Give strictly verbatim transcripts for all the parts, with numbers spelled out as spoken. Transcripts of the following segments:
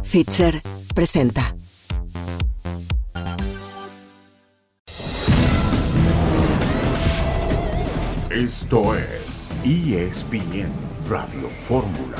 Fitzer presenta. Esto es E S P N Radio Fórmula.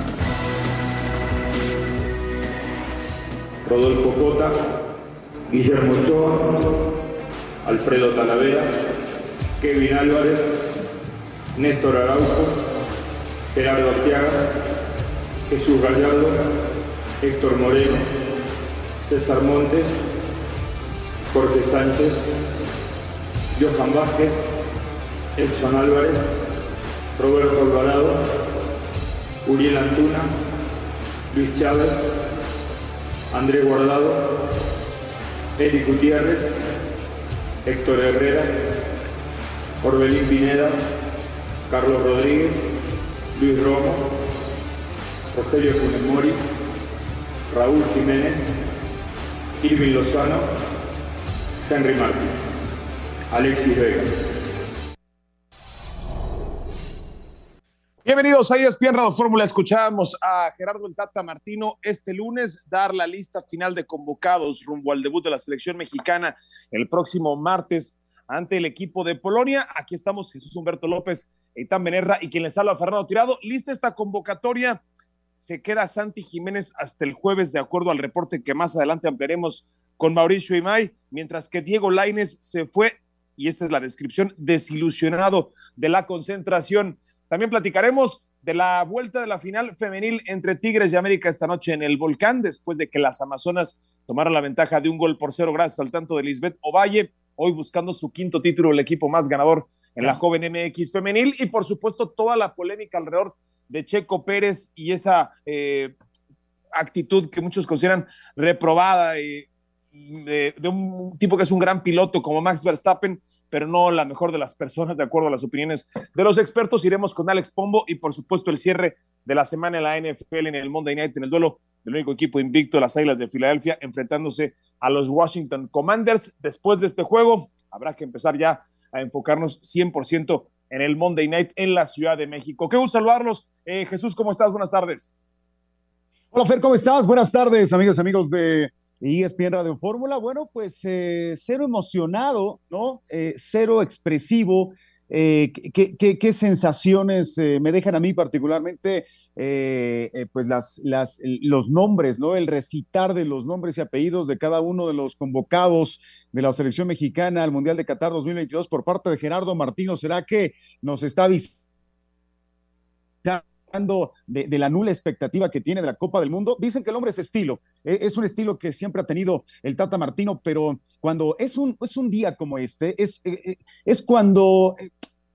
Rodolfo Cota, Guillermo Ochoa, Alfredo Talavera, Kevin Álvarez, Néstor Araujo, Gerardo Arteaga, Jesús Gallardo, Héctor Moreno, César Montes, Jorge Sánchez, Johan Vázquez, Edson Álvarez, Roberto Alvarado, Uriel Antuna, Luis Chávez, Andrés Guardado, Eric Gutiérrez, Héctor Herrera, Orbelín Pineda, Carlos Rodríguez, Luis Romo, Rogelio Funes Mori, Raúl Jiménez, Irving Lozano, Henry Martín, Alexis Vega. Bienvenidos a E S P N Radio Fórmula. Escuchábamos a Gerardo el Tata Martino este lunes dar la lista final de convocados rumbo al debut de la selección mexicana el próximo martes ante el equipo de Polonia. Aquí estamos Jesús Humberto López, Eitan Benerra y quien les habla, Fernando Tirado. Lista esta convocatoria. Se queda Santi Jiménez hasta el jueves, de acuerdo al reporte que más adelante ampliaremos con Mauricio Imay, mientras que Diego Lainez se fue, y esta es la descripción, desilusionado de la concentración. También platicaremos de la vuelta de la final femenil entre Tigres y América esta noche en el Volcán, después de que las Amazonas tomaron la ventaja de un gol por cero gracias al tanto de Lisbeth Ovalle, hoy buscando su quinto título, el equipo más ganador en la joven M X femenil, y por supuesto toda la polémica alrededor de Checo Pérez y esa eh, actitud que muchos consideran reprobada eh, de, de un tipo que es un gran piloto como Max Verstappen, pero no la mejor de las personas, de acuerdo a las opiniones de los expertos. Iremos con Alex Pombo y, por supuesto, el cierre de la semana en la N F L, en el Monday Night, en el duelo del único equipo invicto, las Águilas de Filadelfia, enfrentándose a los Washington Commanders. Después de este juego, habrá que empezar ya a enfocarnos cien por ciento en el Monday Night en la Ciudad de México. Qué gusto saludarlos. Eh, Jesús, ¿cómo estás? Buenas tardes. Hola, Fer, ¿cómo estás? Buenas tardes, amigas y amigos de E S P N Radio Fórmula. Bueno, pues eh, cero emocionado, ¿no? Eh, cero expresivo. Eh, ¿qué, qué, qué sensaciones eh, me dejan a mí particularmente? Eh, eh, pues las, las, los nombres, ¿no? El recitar de los nombres y apellidos de cada uno de los convocados de la selección mexicana al Mundial de Qatar dos mil veintidós por parte de Gerardo Martino. ¿Será que nos está avisando De, de la nula expectativa que tiene de la Copa del Mundo? Dicen que el hombre es estilo, eh, es un estilo que siempre ha tenido el Tata Martino, pero cuando es un, es un día como este, es, eh, es cuando eh,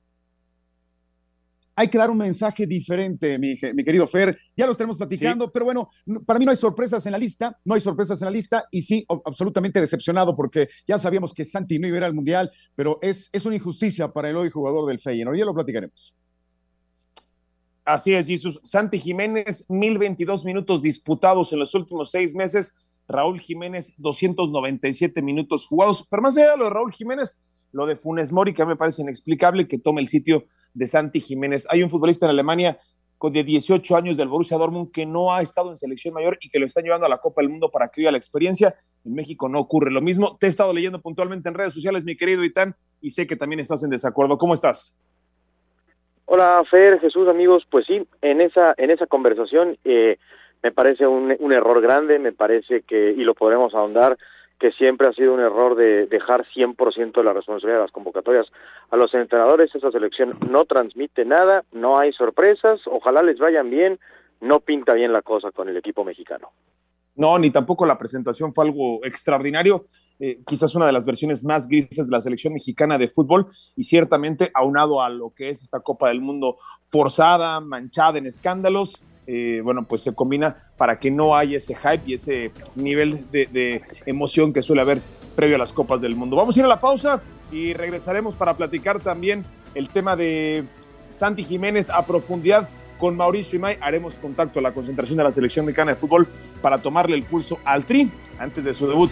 hay que dar un mensaje diferente, mi, mi querido Fer. Ya lo estaremos platicando, sí. Pero bueno, para mí no hay sorpresas en la lista, no hay sorpresas en la lista, y sí, absolutamente decepcionado, porque ya sabíamos que Santi no iba a ir al Mundial, pero es, es una injusticia para el hoy jugador del Feyenoord. Ya lo platicaremos. Así es, Jesús. Santi Jiménez, mil veintidós minutos disputados en los últimos seis meses. Raúl Jiménez, doscientos noventa y siete minutos jugados. Pero más allá de lo de Raúl Jiménez, lo de Funes Mori, que me parece inexplicable que tome el sitio de Santi Jiménez. Hay un futbolista en Alemania con de dieciocho años del Borussia Dortmund que no ha estado en selección mayor y que lo están llevando a la Copa del Mundo para que viva la experiencia. En México no ocurre lo mismo. Te he estado leyendo puntualmente en redes sociales, mi querido Eitan, y sé que también estás en desacuerdo. ¿Cómo estás? Hola, Fer, Jesús, amigos. Pues sí, en esa en esa conversación eh, me parece un, un error grande, me parece que, y lo podremos ahondar, que siempre ha sido un error de dejar cien por ciento de la responsabilidad de las convocatorias a los entrenadores. Esa selección no transmite nada, no hay sorpresas, ojalá les vayan bien, no pinta bien la cosa con el equipo mexicano. No, ni tampoco la presentación fue algo extraordinario, eh, quizás una de las versiones más grises de la selección mexicana de fútbol, y ciertamente aunado a lo que es esta Copa del Mundo forzada, manchada en escándalos, eh, bueno, pues se combina para que no haya ese hype y ese nivel de, de emoción que suele haber previo a las Copas del Mundo. Vamos a ir a la pausa y regresaremos para platicar también el tema de Santi Jiménez a profundidad. Con Mauricio Imay haremos contacto a la concentración de la selección mexicana de fútbol para tomarle el pulso al Tri antes de su debut.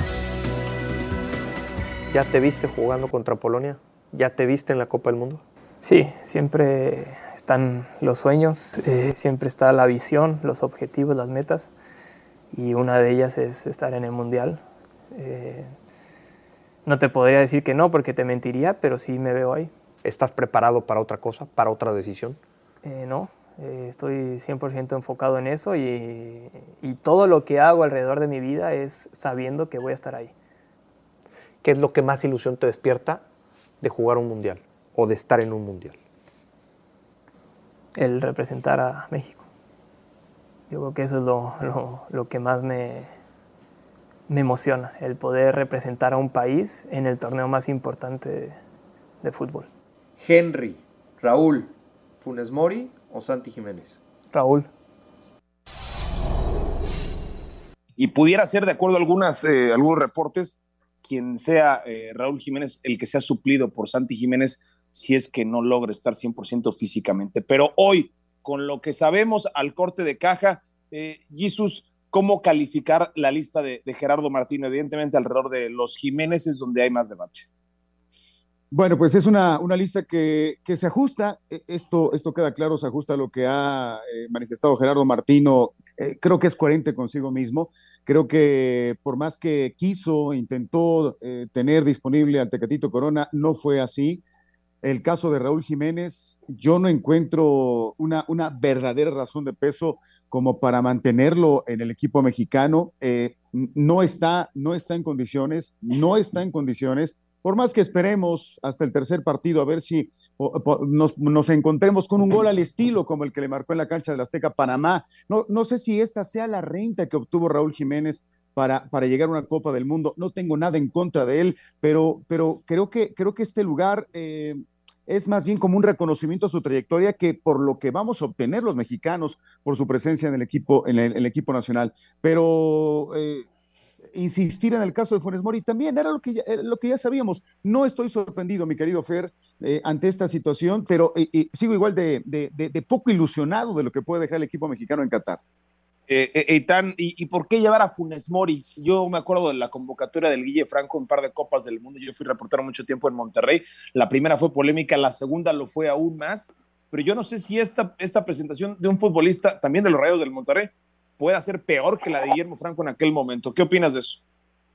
¿Ya te viste jugando contra Polonia? ¿Ya te viste en la Copa del Mundo? Sí, siempre están los sueños, eh, siempre está la visión, los objetivos, las metas, y una de ellas es estar en el Mundial. Eh, no te podría decir que no, porque te mentiría, pero sí me veo ahí. ¿Estás preparado para otra cosa, para otra decisión? Eh, no, eh, estoy cien por ciento enfocado en eso y, y todo lo que hago alrededor de mi vida es sabiendo que voy a estar ahí. ¿Qué es lo que más ilusión te despierta de jugar un Mundial o de estar en un Mundial? El representar a México. Yo creo que eso es lo, lo, lo que más me, me emociona, el poder representar a un país en el torneo más importante de, de fútbol. Henry, Raúl, Funes Mori o Santi Jiménez. Raúl. Y pudiera ser, de acuerdo a algunas, eh, algunos reportes, quien sea eh, Raúl Jiménez el que sea suplido por Santi Jiménez si es que no logra estar cien por ciento físicamente. Pero hoy, con lo que sabemos al corte de caja, eh, Jesús, ¿cómo calificar la lista de, de Gerardo Martino? Evidentemente alrededor de los Jiménez es donde hay más debate. Bueno, pues es una, una lista que, que se ajusta, esto, esto queda claro, se ajusta a lo que ha eh, manifestado Gerardo Martino, eh, creo que es coherente consigo mismo, creo que por más que quiso, intentó eh, tener disponible al Tecatito Corona, no fue así. El caso de Raúl Jiménez, yo no encuentro una, una verdadera razón de peso como para mantenerlo en el equipo mexicano, eh, no está, no está en condiciones, no está en condiciones. Por más que esperemos hasta el tercer partido a ver si o, o, nos, nos encontremos con un gol al estilo como el que le marcó en la cancha del Azteca Panamá, no, no sé si esta sea la renta que obtuvo Raúl Jiménez para, para llegar a una Copa del Mundo. No tengo nada en contra de él, pero, pero creo, que, creo que este lugar eh, es más bien como un reconocimiento a su trayectoria que por lo que vamos a obtener los mexicanos por su presencia en el equipo, en el, el equipo nacional. Pero eh, insistir en el caso de Funes Mori también era lo que ya, lo que ya sabíamos. No estoy sorprendido, mi querido Fer, eh, ante esta situación, pero eh, eh, sigo igual de, de, de, de poco ilusionado de lo que puede dejar el equipo mexicano en Qatar. Eh, eh, Eitan, ¿y, ¿y por qué llevar a Funes Mori? Yo me acuerdo de la convocatoria del Guille Franco en un par de Copas del Mundo. Yo fui reportero mucho tiempo en Monterrey. La primera fue polémica, la segunda lo fue aún más. Pero yo no sé si esta, esta presentación de un futbolista, también de los Rayados del Monterrey, pueda ser peor que la de Guillermo Franco en aquel momento. ¿Qué opinas de eso?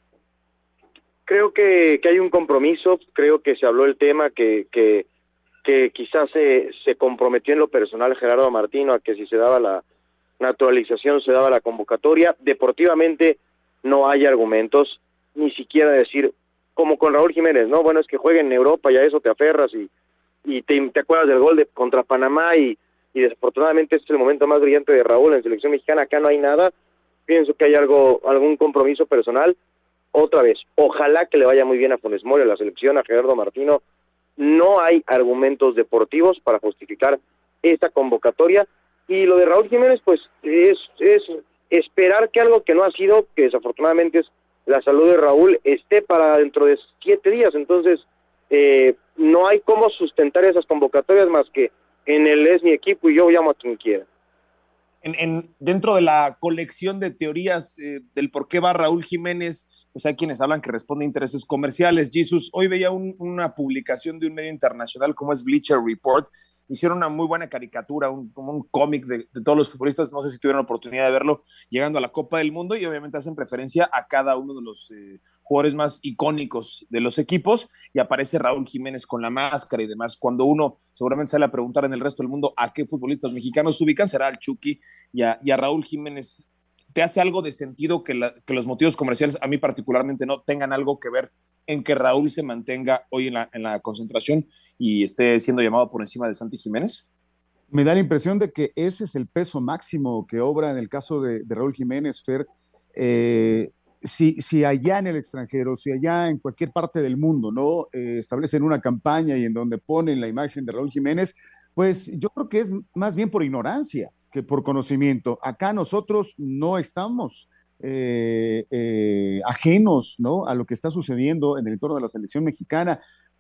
Creo que, que hay un compromiso, creo que se habló el tema, que, que, que quizás se, se comprometió en lo personal Gerardo Martino a que si se daba la naturalización, se daba la convocatoria. Deportivamente no hay argumentos, ni siquiera decir, como con Raúl Jiménez, no, bueno, es que juegue en Europa y a eso te aferras y, y te, te acuerdas del gol de contra Panamá y y desafortunadamente este es el momento más brillante de Raúl en selección mexicana. Acá no hay nada, pienso que hay algo, algún compromiso personal. Otra vez, ojalá que le vaya muy bien a Funes Mori, a la selección, a Gerardo Martino. No hay argumentos deportivos para justificar esta convocatoria, y lo de Raúl Jiménez pues es, es esperar que algo que no ha sido, que desafortunadamente es la salud de Raúl, esté para dentro de siete días. Entonces eh, no hay cómo sustentar esas convocatorias más que en el es mi equipo y yo llamo a quien quiera. En, en, dentro de la colección de teorías eh, del por qué va Raúl Jiménez, pues hay quienes hablan que responde a intereses comerciales. Jesús, hoy veía un, una publicación de un medio internacional como es Bleacher Report. Hicieron una muy buena caricatura, un, como un cómic de, de todos los futbolistas, no sé si tuvieron la oportunidad de verlo, llegando a la Copa del Mundo, y obviamente hacen referencia a cada uno de los eh, jugadores más icónicos de los equipos, y aparece Raúl Jiménez con la máscara y demás. Cuando uno seguramente sale a preguntar en el resto del mundo a qué futbolistas mexicanos se ubican, será al Chucky y a, y a Raúl Jiménez. ¿Te hace algo de sentido que, la, que los motivos comerciales, a mí particularmente, no tengan algo que ver en que Raúl se mantenga hoy en la, en la concentración y esté siendo llamado por encima de Santi Jiménez? Me da la impresión de que ese es el peso máximo que obra en el caso de, de Raúl Jiménez, Fer. Eh, si, si allá en el extranjero, si allá en cualquier parte del mundo, ¿no? Eh, establecen una campaña y en donde ponen la imagen de Raúl Jiménez, pues yo creo que es más bien por ignorancia que por conocimiento. Acá nosotros no estamos Eh, eh, ajenos, ¿no?, a lo que está sucediendo en el entorno de la selección mexicana,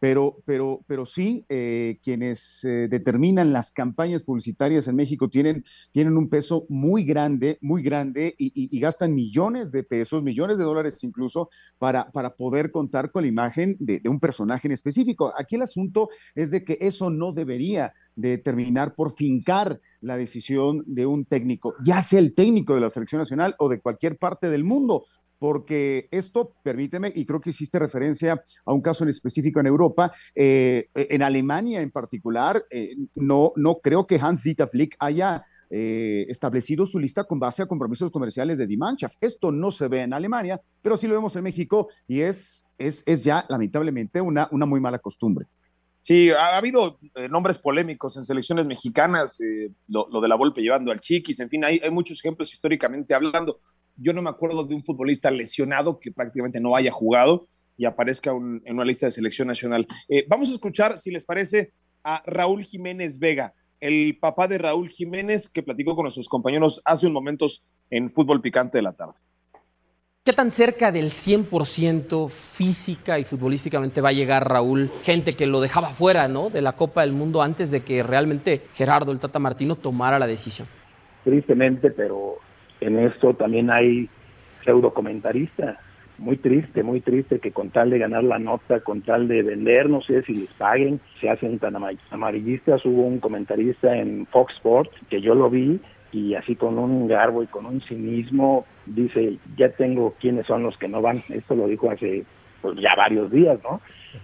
pero, pero, pero sí, eh, quienes eh, determinan las campañas publicitarias en México tienen, tienen un peso muy grande, muy grande y, y, y gastan millones de pesos, millones de dólares incluso, para, para poder contar con la imagen de, de un personaje en específico. Aquí el asunto es de que eso no debería de terminar por fincar la decisión de un técnico, ya sea el técnico de la selección nacional o de cualquier parte del mundo, porque esto, permíteme, y creo que hiciste referencia a un caso en específico en Europa, eh, en Alemania en particular, eh, no, no creo que Hans-Dieter Flick haya eh, establecido su lista con base a compromisos comerciales de Die Mannschaft. Esto no se ve en Alemania, pero sí lo vemos en México y es, es, es ya lamentablemente una, una muy mala costumbre. Sí, ha, ha habido eh, nombres polémicos en selecciones mexicanas, eh, lo, lo de la Volpe llevando al Chiquis, en fin, hay, hay muchos ejemplos históricamente hablando. Yo no me acuerdo de un futbolista lesionado que prácticamente no haya jugado y aparezca un, en una lista de selección nacional. Eh, vamos a escuchar, si les parece, a Raúl Jiménez Vega, el papá de Raúl Jiménez, que platicó con nuestros compañeros hace unos momentos en Fútbol Picante de la Tarde. ¿Qué tan cerca del cien por ciento física y futbolísticamente va a llegar Raúl? Gente que lo dejaba fuera, ¿no?, de la Copa del Mundo antes de que realmente Gerardo el Tata Martino tomara la decisión. Tristemente, pero en esto también hay pseudocomentaristas. Muy triste, muy triste que con tal de ganar la nota, con tal de vender, no sé si les paguen, se hacen tan amarillistas. Hubo un comentarista en Fox Sports que yo lo vi y así con un garbo y con un cinismo dice, ya tengo quiénes son los que no van. Esto lo dijo hace pues ya varios días, ¿no?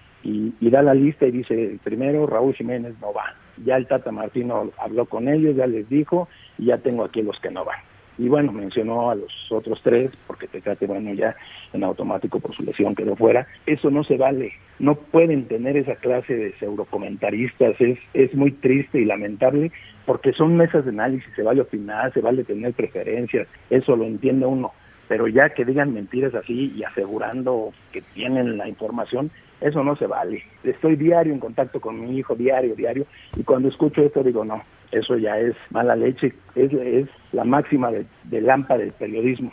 Y, y da la lista y dice, primero Raúl Jiménez no va. Ya el Tata Martino habló con ellos, ya les dijo, y ya tengo aquí los que no van. Y bueno, mencionó a los otros tres, porque Tecate, bueno, ya en automático por su lesión quedó fuera. Eso no se vale. No pueden tener esa clase de pseudocomentaristas. Es, es muy triste y lamentable, porque son mesas de análisis, se vale opinar, se vale tener preferencias, eso lo entiende uno. Pero ya que digan mentiras así y asegurando que tienen la información, eso no se vale. Estoy diario en contacto con mi hijo, diario, diario, y cuando escucho esto digo, no, eso ya es mala leche, es, es la máxima de, de Lampa del periodismo.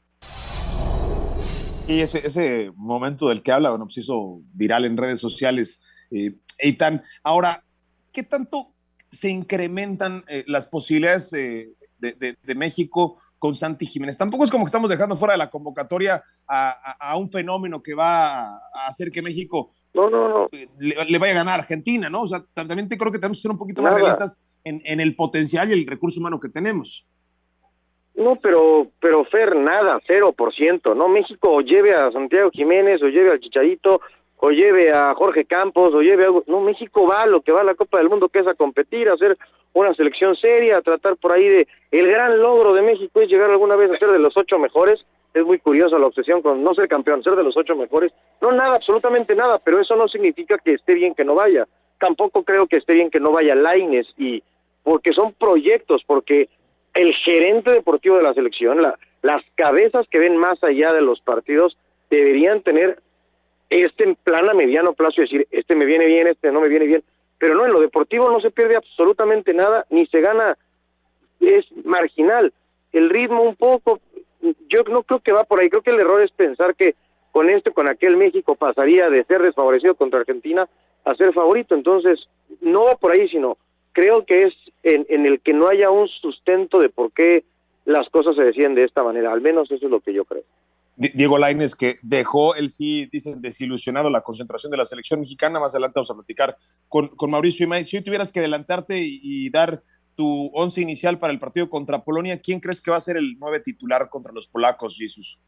Y ese, ese momento del que habla, bueno, pues hizo viral en redes sociales, eh, Eitan. Ahora, ¿qué tanto se incrementan eh, las posibilidades eh, de, de, de México con Santi Jiménez? Tampoco es como que estamos dejando fuera de la convocatoria a, a, a un fenómeno que va a hacer que México no, no, no. Le, le vaya a ganar a Argentina, ¿no? O sea, también te creo que tenemos que ser un poquito Nada. más realistas en, en el potencial y el recurso humano que tenemos. No, pero, pero Fer, nada, cero por ciento, ¿no? México o lleve a Santiago Jiménez, o lleve al Chicharito, o lleve a Jorge Campos, o lleve a... No, México va a lo que va a la Copa del Mundo, que es a competir, a hacer una selección seria, a tratar por ahí de... El gran logro de México es llegar alguna vez a ser de los ocho mejores. Es muy curioso la obsesión con no ser campeón, ser de los ocho mejores. No, nada, absolutamente nada, pero eso no significa que esté bien que no vaya. Tampoco creo que esté bien que no vaya Lainez, y porque son proyectos, porque el gerente deportivo de la selección, la, las cabezas que ven más allá de los partidos, deberían tener este plan a mediano plazo y decir, este me viene bien, este no me viene bien, pero no, en lo deportivo no se pierde absolutamente nada, ni se gana, es marginal. El ritmo un poco, yo no creo que va por ahí, creo que el error es pensar que con este, con aquel México pasaría de ser desfavorecido contra Argentina a ser favorito, entonces no va por ahí, sino creo que es en, en el que no haya un sustento de por qué las cosas se deciden de esta manera, al menos eso es lo que yo creo. Diego Lainez, que dejó el sí, dicen, desilusionado la concentración de la selección mexicana. Más adelante vamos a platicar con, con Mauricio Imay. Si hoy tuvieras que adelantarte y, y dar tu once inicial para el partido contra Polonia, ¿quién crees que va a ser el nueve titular contra los polacos, Jesús?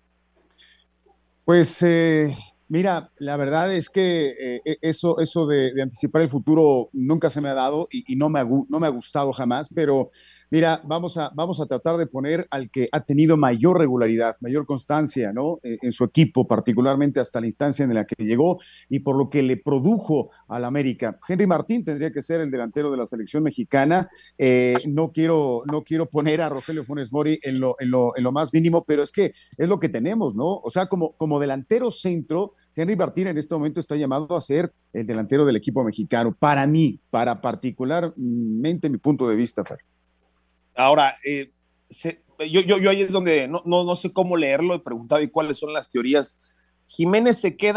Pues eh, mira, la verdad es que eh, eso, eso de, de anticipar el futuro nunca se me ha dado y, y no, me ha, no me ha gustado jamás, pero mira, vamos a, vamos a tratar de poner al que ha tenido mayor regularidad, mayor constancia, ¿no? Eh, en su equipo, particularmente hasta la instancia en la que llegó y por lo que le produjo al América. Henry Martín tendría que ser el delantero de la selección mexicana. Eh, no, quiero, no quiero poner a Rogelio Funes Mori en lo, en, lo, en lo más mínimo, pero es que es lo que tenemos, ¿no? O sea, como, como delantero centro, Henry Martín en este momento está llamado a ser el delantero del equipo mexicano. Para mí, para particularmente mi punto de vista, Fer. Ahora, eh, se, yo, yo, yo ahí es donde no, no, no sé cómo leerlo, he preguntado y cuáles son las teorías. ¿Jiménez se queda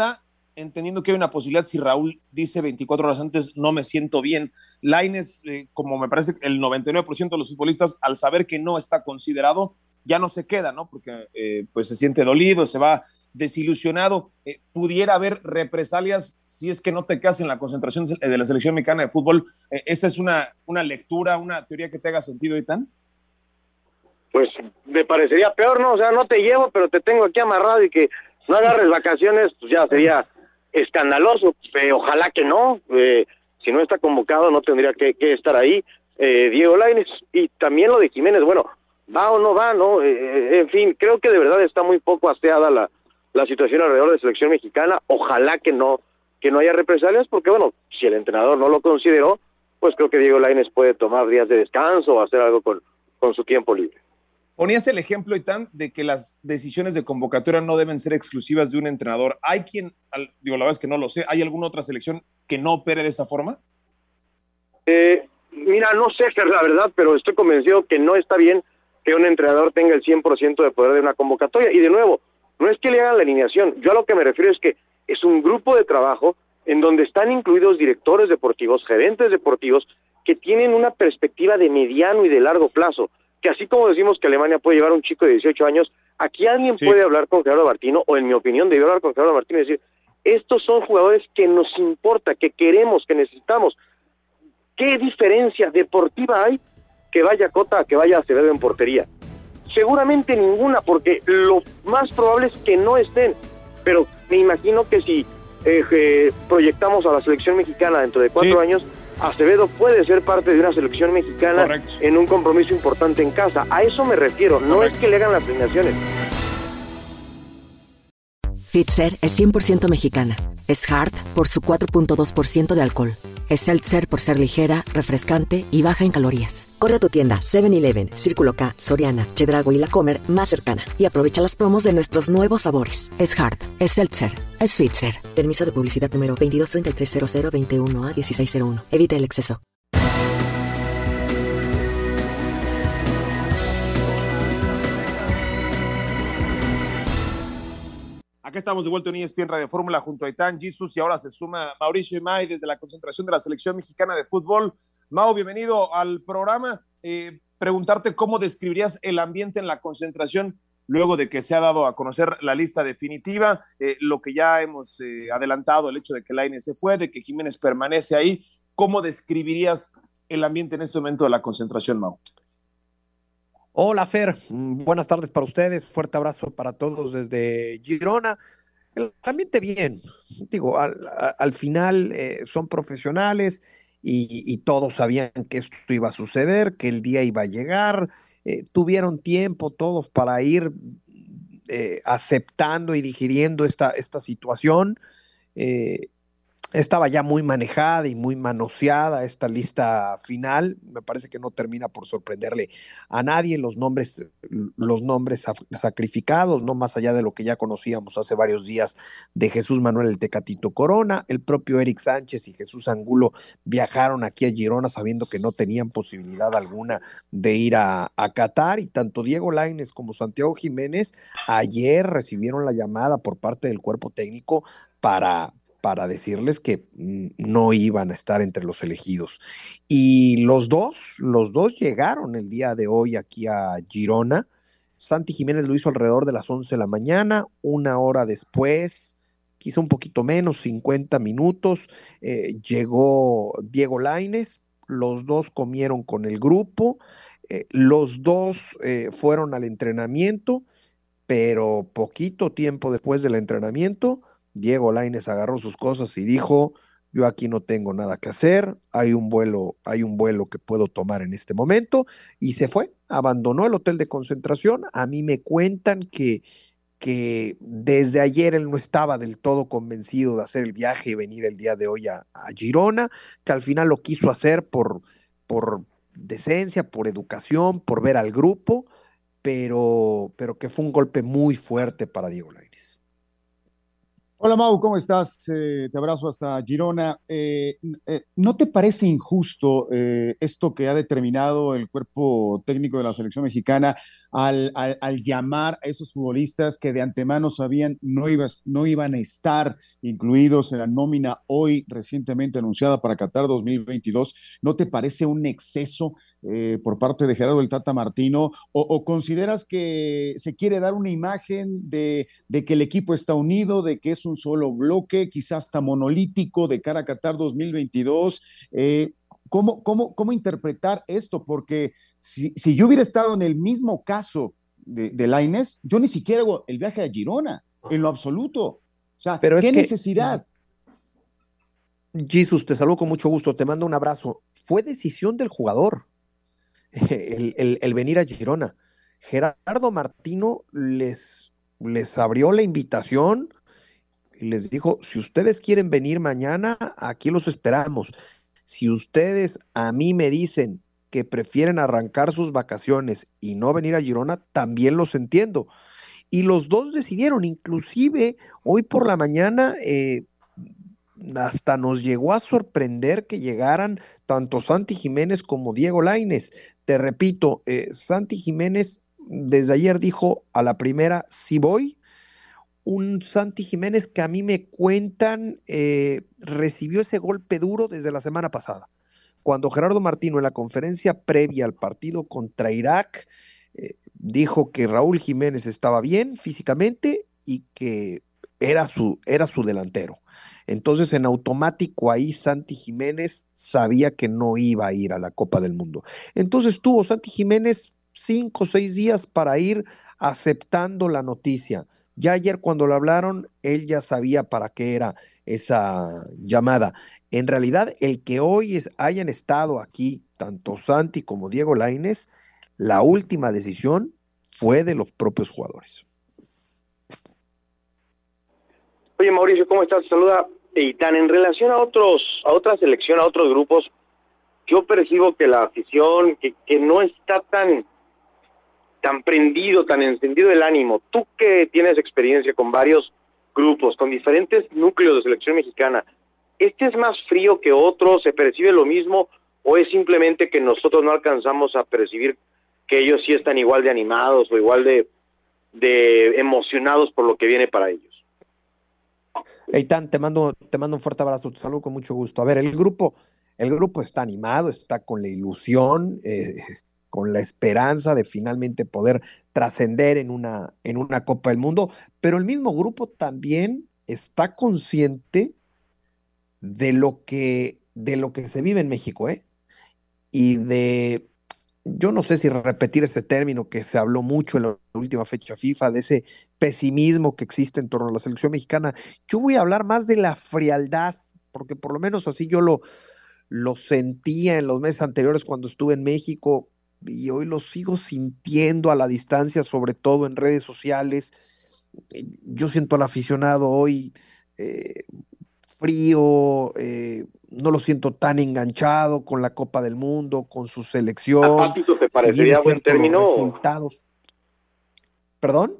entendiendo que hay una posibilidad si Raúl dice veinticuatro horas antes no me siento bien. Lainez, eh, como me parece el noventa y nueve por ciento de los futbolistas, al saber que no está considerado, ya no se queda, ¿no? Porque eh, pues se siente dolido, se va desilusionado. Eh, ¿Pudiera haber represalias si es que no te quedas en la concentración de la selección mexicana de fútbol? Eh, ¿Esa es una, una lectura, una teoría que te haga sentido, Itán? Pues me parecería peor, ¿no? O sea, no te llevo, pero te tengo aquí amarrado y que no agarres vacaciones, pues ya sería escandaloso. Eh, ojalá que no. Eh, si no está convocado, no tendría que, que estar ahí. Eh, Diego Lainez, y también lo de Jiménez, bueno, va o no va, ¿no? Eh, en fin, creo que de verdad está muy poco aseada la, la situación alrededor de selección mexicana. Ojalá que no, que no haya represalias, porque bueno, si el entrenador no lo consideró, pues creo que Diego Lainez puede tomar días de descanso o hacer algo con, con su tiempo libre. Ponías el ejemplo, Itán, de que las decisiones de convocatoria no deben ser exclusivas de un entrenador. ¿Hay quien, digo, la verdad es que no lo sé, ¿hay alguna otra selección que no opere de esa forma? Eh, mira, no sé, la verdad, pero estoy convencido que no está bien que un entrenador tenga el cien por ciento de poder de una convocatoria. Y de nuevo, no es que le hagan la alineación, yo a lo que me refiero es que es un grupo de trabajo en donde están incluidos directores deportivos, gerentes deportivos, que tienen una perspectiva de mediano y de largo plazo. Que así como decimos que Alemania puede llevar un chico de dieciocho años, aquí alguien sí puede hablar con Gerardo Martino, o en mi opinión debe hablar con Gerardo Martino y decir, estos son jugadores que nos importa, que queremos, que necesitamos. ¿Qué diferencia deportiva hay que vaya Cota a que vaya Acevedo en portería? Seguramente ninguna, porque lo más probable es que no estén, pero me imagino que si eh, eh, proyectamos a la selección mexicana dentro de cuatro sí. años, Acevedo puede ser parte de una selección mexicana. Correcto. En un compromiso importante en casa. A eso me refiero, no Correcto. Es que le hagan las asignaciones. Fitzer es cien por ciento mexicana. Es Hard por su cuatro punto dos por ciento de alcohol. Es Seltzer por ser ligera, refrescante y baja en calorías. Corre a tu tienda seven eleven, Círculo K, Soriana, Chedrago y La Comer más cercana y aprovecha las promos de nuestros nuevos sabores. Es Hard, es Seltzer, es Fitzer. Permiso de publicidad número veintidós treinta y tres cero cero veintiuno a dieciséis cero uno. Evita el exceso. Acá estamos de vuelta en E S P N Radio Fórmula junto a Itán, Jesus, y ahora se suma Mauricio Imay desde la concentración de la selección mexicana de fútbol. Mau, bienvenido al programa. Eh, preguntarte cómo describirías el ambiente en la concentración luego de que se ha dado a conocer la lista definitiva, eh, lo que ya hemos eh, adelantado, el hecho de que Lainez se fue, de que Jiménez permanece ahí. ¿Cómo describirías el ambiente en este momento de la concentración, Mau? Hola, Fer. Buenas tardes para ustedes. Fuerte abrazo para todos desde Girona. El ambiente bien. Digo, al, al final eh, son profesionales y, y todos sabían que esto iba a suceder, que el día iba a llegar. Eh, tuvieron tiempo todos para ir eh, aceptando y digiriendo esta, esta situación. Eh, Estaba ya muy manejada y muy manoseada esta lista final. Me parece que no termina por sorprenderle a nadie los nombres, los nombres sacrificados, no más allá de lo que ya conocíamos hace varios días de Jesús Manuel el Tecatito Corona. El propio Eric Sánchez y Jesús Angulo viajaron aquí a Girona sabiendo que no tenían posibilidad alguna de ir a, a Qatar, y tanto Diego Lainez como Santiago Jiménez ayer recibieron la llamada por parte del cuerpo técnico para para decirles que no iban a estar entre los elegidos. Y los dos, los dos llegaron el día de hoy aquí a Girona. Santi Jiménez lo hizo alrededor de las once de la mañana, una hora después, quizá un poquito menos, cincuenta minutos, eh, llegó Diego Lainez, los dos comieron con el grupo, eh, los dos eh, fueron al entrenamiento, pero poquito tiempo después del entrenamiento, Diego Lainez agarró sus cosas y dijo, yo aquí no tengo nada que hacer, hay un vuelo, hay un vuelo que puedo tomar en este momento, y se fue, abandonó el hotel de concentración. A mí me cuentan que, que desde ayer él no estaba del todo convencido de hacer el viaje y venir el día de hoy a, a Girona, que al final lo quiso hacer por, por decencia, por educación, por ver al grupo, pero, pero que fue un golpe muy fuerte para Diego Lainez. Hola Mau, ¿cómo estás? Eh, te abrazo hasta Girona. Eh, eh, ¿no te parece injusto eh, esto que ha determinado el cuerpo técnico de la selección mexicana al, al, al llamar a esos futbolistas que de antemano sabían no, ibas, no iban a estar incluidos en la nómina hoy recientemente anunciada para Qatar dos mil veintidós? ¿No te parece un exceso eh, por parte de Gerardo el Tata Martino? ¿O, o consideras que se quiere dar una imagen de, de que el equipo está unido, de que es un solo bloque, quizás hasta monolítico de cara a Qatar dos mil veintidós? Eh, ¿cómo, cómo, ¿Cómo interpretar esto? Porque si, si yo hubiera estado en el mismo caso de, de Lainez, yo ni siquiera hago el viaje a Girona, en lo absoluto. O sea, Pero es ¿qué que, necesidad? Jesus, te saludo con mucho gusto, te mando un abrazo. Fue decisión del jugador el, el, el venir a Girona. Gerardo Martino les, les abrió la invitación y les dijo, si ustedes quieren venir mañana, aquí los esperamos. Si ustedes a mí me dicen que prefieren arrancar sus vacaciones y no venir a Girona, también los entiendo. Y los dos decidieron, inclusive hoy por la mañana, eh, hasta nos llegó a sorprender que llegaran tanto Santi Jiménez como Diego Lainez. Te repito, eh, Santi Jiménez desde ayer dijo a la primera, sí voy. Un Santi Jiménez que a mí me cuentan eh, recibió ese golpe duro desde la semana pasada, cuando Gerardo Martino en la conferencia previa al partido contra Irak eh, dijo que Raúl Jiménez estaba bien físicamente y que era su, era su delantero. Entonces, en automático ahí Santi Jiménez sabía que no iba a ir a la Copa del Mundo. Entonces tuvo Santi Jiménez cinco o seis días para ir aceptando la noticia. Ya ayer cuando lo hablaron, él ya sabía para qué era esa llamada. En realidad, el que hoy es, hayan estado aquí, tanto Santi como Diego Lainez, la última decisión fue de los propios jugadores. Oye, Mauricio, ¿cómo estás? Saluda Eitan. En relación a otros, a otra selección, a otros grupos, yo percibo que la afición, que, que no está tan, tan prendido, tan encendido el ánimo. Tú que tienes experiencia con varios grupos, con diferentes núcleos de selección mexicana, ¿este es más frío que otro? ¿Se percibe lo mismo? ¿O es simplemente que nosotros no alcanzamos a percibir que ellos sí están igual de animados o igual de, de emocionados por lo que viene para ellos? Eitan, te mando, te mando un fuerte abrazo, te saludo con mucho gusto. A ver, el grupo, el grupo está animado, está con la ilusión, eh, con la esperanza de finalmente poder trascender en una, en una Copa del Mundo, pero el mismo grupo también está consciente de lo que, de lo que se vive en México, ¿eh? Y de, yo no sé si repetir este término que se habló mucho en la última fecha FIFA, de ese pesimismo que existe en torno a la selección mexicana. Yo voy a hablar más de la frialdad, porque por lo menos así yo lo, lo sentía en los meses anteriores cuando estuve en México y hoy lo sigo sintiendo a la distancia, sobre todo en redes sociales. Yo siento al aficionado hoy eh, frío, eh, no lo siento tan enganchado con la Copa del Mundo, con su selección. ¿Apático te Si bien parecería es buen cierto, los término? resultados. ¿Perdón?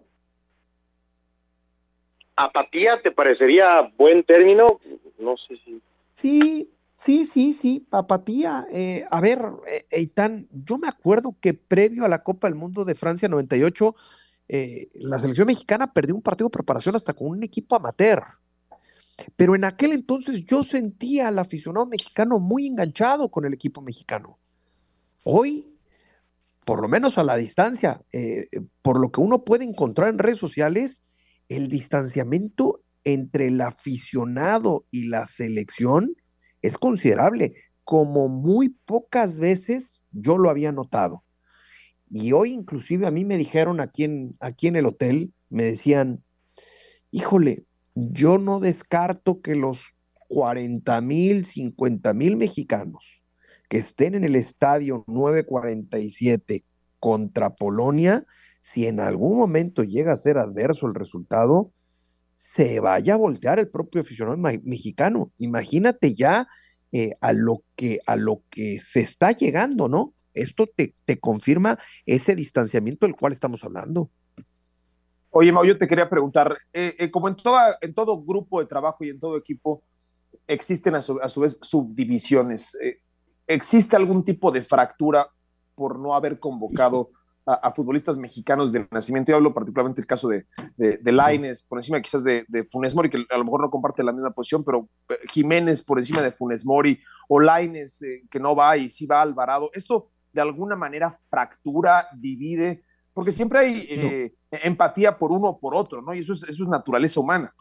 ¿Apatía te parecería buen término? No sé si... Sí, sí, sí, sí, apatía. Eh, a ver, eh, Eitan, yo me acuerdo que previo a la Copa del Mundo de Francia noventa y ocho, eh, la selección mexicana perdió un partido de preparación hasta con un equipo amateur. Pero en aquel entonces yo sentía al aficionado mexicano muy enganchado con el equipo mexicano. Hoy, por lo menos a la distancia, eh, por lo que uno puede encontrar en redes sociales, el distanciamiento entre el aficionado y la selección es considerable, como muy pocas veces yo lo había notado. Y hoy inclusive a mí me dijeron aquí en, aquí en el hotel, me decían, híjole, yo no descarto que los cuarenta mil, cincuenta mil mexicanos que estén en el estadio nueve cuarenta y siete contra Polonia, si en algún momento llega a ser adverso el resultado, se vaya a voltear el propio aficionado mexicano. Imagínate ya eh, a, lo que, a lo que se está llegando, ¿no? Esto te, te confirma ese distanciamiento del cual estamos hablando. Oye, Mau, yo te quería preguntar, eh, eh, como en, toda, en todo grupo de trabajo y en todo equipo, existen a su, a su vez subdivisiones. Eh, ¿Existe algún tipo de fractura por no haber convocado a, a futbolistas mexicanos de nacimiento? Yo hablo particularmente del caso de, de, de Lainez, por encima quizás de, de Funes Mori, que a lo mejor no comparte la misma posición, pero Jiménez por encima de Funes Mori, o Lainez eh, que no va y sí va Alvarado. ¿Esto de alguna manera fractura, divide? Porque siempre hay eh, no. empatía por uno o por otro, ¿no? Y eso es, eso es naturaleza humana.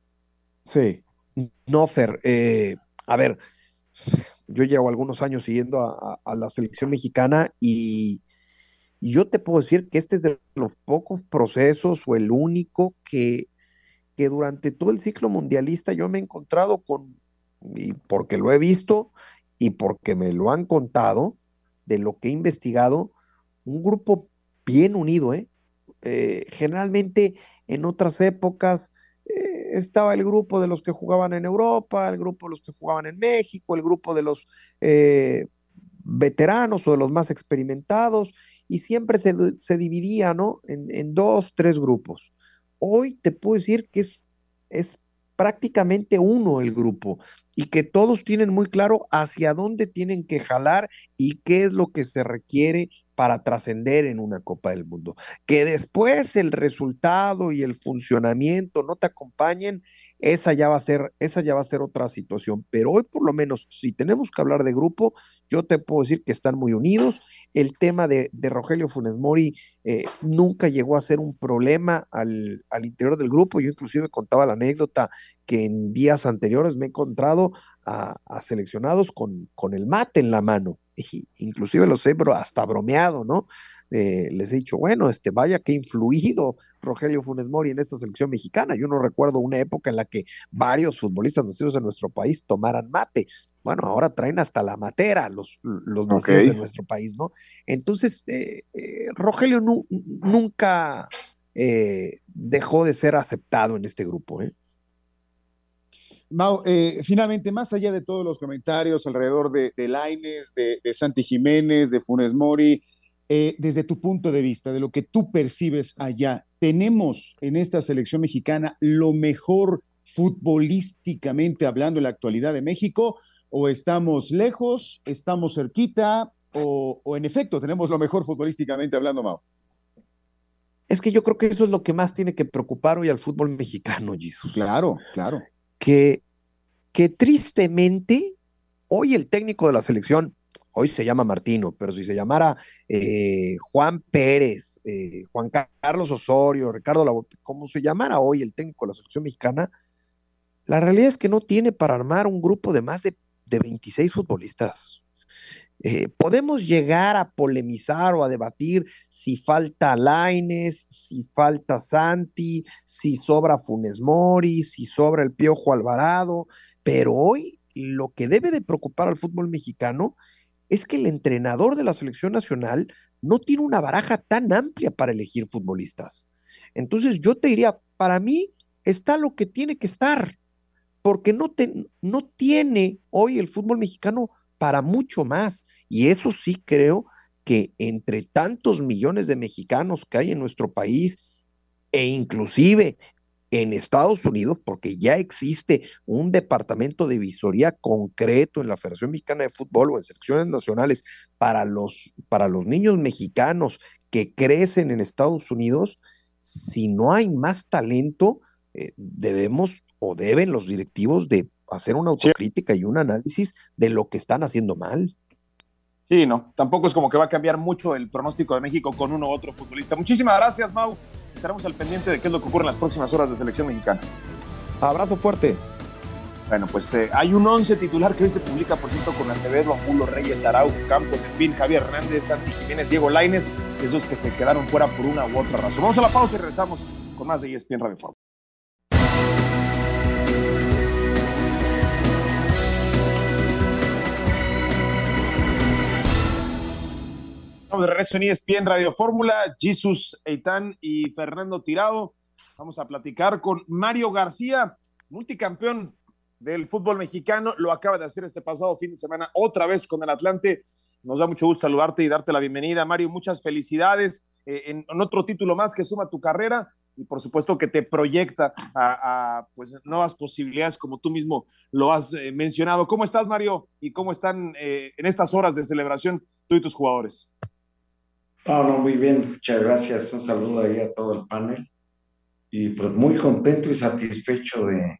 Sí. No, Fer. Eh, a ver, yo llevo algunos años siguiendo a, a, a la selección mexicana y, y yo te puedo decir que este es de los pocos procesos o el único que, que durante todo el ciclo mundialista yo me he encontrado con, y porque lo he visto y porque me lo han contado, de lo que he investigado, un grupo bien unido, ¿eh? Eh, generalmente en otras épocas eh, estaba el grupo de los que jugaban en Europa, el grupo de los que jugaban en México, el grupo de los eh, veteranos o de los más experimentados, y siempre se, se dividía, ¿no? En, en dos, tres grupos. Hoy te puedo decir que es, es prácticamente uno el grupo y que todos tienen muy claro hacia dónde tienen que jalar y qué es lo que se requiere para trascender en una Copa del Mundo. Que después el resultado y el funcionamiento no te acompañen, esa ya va a ser, esa ya va a ser otra situación. Pero hoy, por lo menos, si tenemos que hablar de grupo, yo te puedo decir que están muy unidos. El tema de, de Rogelio Funes Mori eh, nunca llegó a ser un problema al, al interior del grupo. Yo inclusive contaba la anécdota que en días anteriores me he encontrado a, a seleccionados con, con el mate en la mano. Y inclusive los he bro, hasta bromeado, ¿no? Eh, les he dicho, bueno, este, vaya que influido Rogelio Funes Mori en esta selección mexicana. Yo no recuerdo una época en la que varios futbolistas nacidos en nuestro país tomaran mate. Bueno, ahora traen hasta la matera los, los nacidos okay. de nuestro país, ¿no? Entonces, eh, eh, Rogelio nu nunca eh, dejó de ser aceptado en este grupo, ¿eh? Mau, eh, finalmente, más allá de todos los comentarios alrededor de, de Lainez, de, de Santi Jiménez, de Funes Mori, eh, desde tu punto de vista, de lo que tú percibes allá, ¿tenemos en esta selección mexicana lo mejor futbolísticamente hablando en la actualidad de México? ¿O estamos lejos, estamos cerquita, o, o en efecto tenemos lo mejor futbolísticamente hablando, Mau? Es que yo creo que eso es lo que más tiene que preocupar hoy al fútbol mexicano, Jesús. Claro, claro. Que, que tristemente, hoy el técnico de la selección, hoy se llama Martino, pero si se llamara eh, Juan Pérez, eh, Juan Carlos Osorio, Ricardo Lavolpe, como se llamara hoy el técnico de la selección mexicana, la realidad es que no tiene para armar un grupo de más de, de veintiséis futbolistas. Eh, podemos llegar a polemizar o a debatir si falta Lainez, si falta Santi, si sobra Funes Mori, si sobra el Piojo Alvarado, pero hoy lo que debe de preocupar al fútbol mexicano es que el entrenador de la selección nacional no tiene una baraja tan amplia para elegir futbolistas. Entonces yo te diría, para mí está lo que tiene que estar, porque no, te, no tiene hoy el fútbol mexicano para mucho más. Y eso sí creo que entre tantos millones de mexicanos que hay en nuestro país e inclusive en Estados Unidos, porque ya existe un departamento de visoría concreto en la Federación Mexicana de Fútbol o en selecciones nacionales para los, para los niños mexicanos que crecen en Estados Unidos, si no hay más talento, eh, debemos o deben los directivos de hacer una autocrítica y un análisis de lo que están haciendo mal. Sí, no, tampoco es como que va a cambiar mucho el pronóstico de México con uno u otro futbolista. Muchísimas gracias, Mau. Estaremos al pendiente de qué es lo que ocurre en las próximas horas de selección mexicana. Abrazo fuerte. Bueno, pues eh, hay un once titular que hoy se publica, por cierto, con Acevedo, Angulo, Reyes, Araujo, Campos, en fin, Javier Hernández, Santi Jiménez, Diego Lainez, esos que se quedaron fuera por una u otra razón. Vamos a la pausa y regresamos con más de E S P N Radio Fórmula. Estamos de regreso en E S P N Radio Fórmula. Jesús Eitan y Fernando Tirado. Vamos a platicar con Mario García, multicampeón del fútbol mexicano. Lo acaba de hacer este pasado fin de semana otra vez con el Atlante. Nos da mucho gusto saludarte y darte la bienvenida, Mario. Muchas felicidades eh, en, en otro título más que suma tu carrera. y por supuesto que te proyecta a, a pues, nuevas posibilidades, como tú mismo lo has eh, mencionado. ¿Cómo estás, Mario? ¿Y cómo están eh, en estas horas de celebración tú y tus jugadores? No, no, muy bien, muchas gracias. Un saludo ahí a todo el panel. Y pues muy contento y satisfecho de,